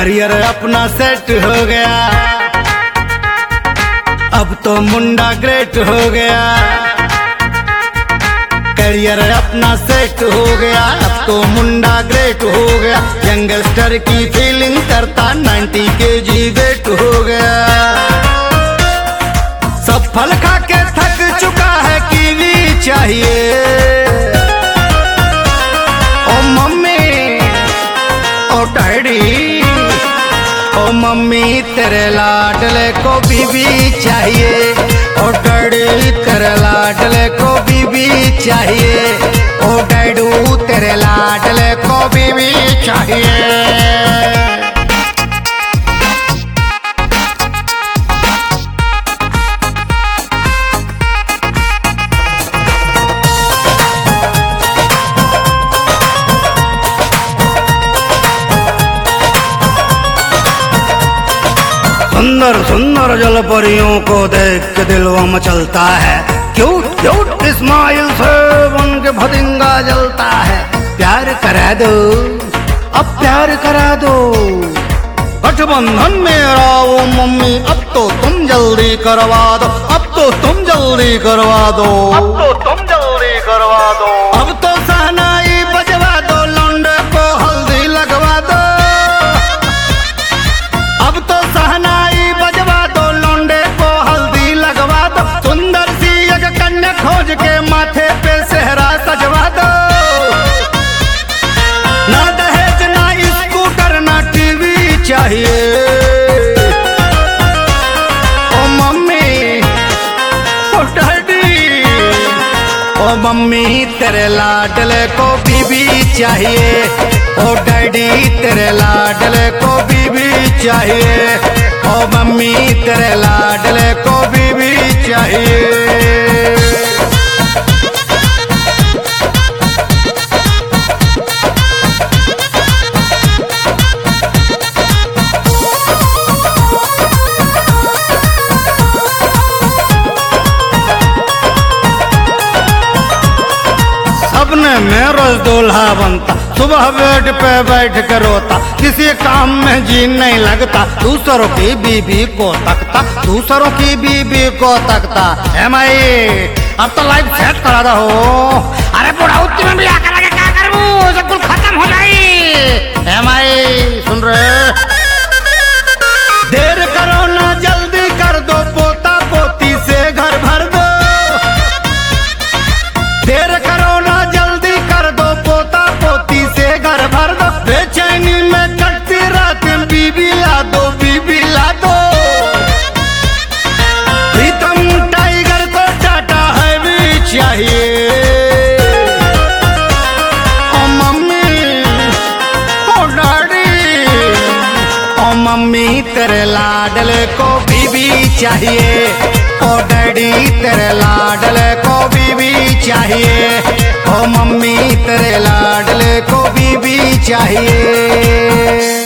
Career अपना set हो गया, अब तो मुंडा ग्रेट हो गया। करियर अपना सेट हो गया, अब तो मुंडा ग्रेट हो गया। यंगस्टर की फीलिंग करता 90 kg वेट हो गया। सब फल खा के थक चुका है, कीवी चाहिए। ओ मम्मी ओ डैडी, ओ मम्मी तेरे लाडले को बीबी चाहिए। ओ डैडी तेरे लाडले को बीबी चाहिए। ओ डैडू तेरे लाडले को बीबी चाहिए। सुंदर सुंदर जलपरियों को देख के दिलवा मचलता है। क्यूट क्यूट स्माइल से बन के भतिंगा जलता है। प्यार करा दो, अब प्यार करा दो। गठबंधन मेरा वो मम्मी, अब तो तुम जल्दी करवा दो। अब तो तुम जल्दी करवा दो। अब तो तुम जल्दी करवा दो। अब तो शहनाई बजवा दो, लौंडे को हल्दी लगवा दो। अब तो शहनाई बजवा दो, लौंडे को हल्दी लगवा दो। सुंदर सी एक कन्या खोज के माथे पे सेहरा सजवा दो। ना दहेज ना स्कूटर ना टीवी चाहिए। ओ मम्मी ओ डैडी, ओ मम्मी तेरे लाडले को बीबी चाहिए। ओ डैडी तेरे लाडले को बीबी चाहिए। ओ मम्मी तेरे लाडले को बीबी चाहिए। सपने में रोज दूल्हा बनता, सुबह बेड पे बैठ के रोता। किसी काम में जी नहीं लगता, दूसरों की बीबी को तकता। दूसरों की बीबी को तकता। अब तो लाइफ सेट करा रहो। अरे बुढ़ाउती में भी आकर लगे क्या करूं, सब कुछ खत्म हो जाए। सुन रहे, देर करो ना जल्दी कर दो, पोता पोती से घर भर दो। देर करो ना जल्दी कर दो, पोता पोती से घर भर दो। बेचैनी में कटती रात, बीबी ला दो, बीबी ला दो। प्रीतम टाइगर को टाटा है भी चाहिए। ओ मम्मी ओ डैडी, ओ मम्मी तेरे लाडले को बीबी चाहिए। ओ डैडी तेरे लाडले को बीबी चाहिए। ओ मम्मी तेरे लाडले को बीबी चाहिए।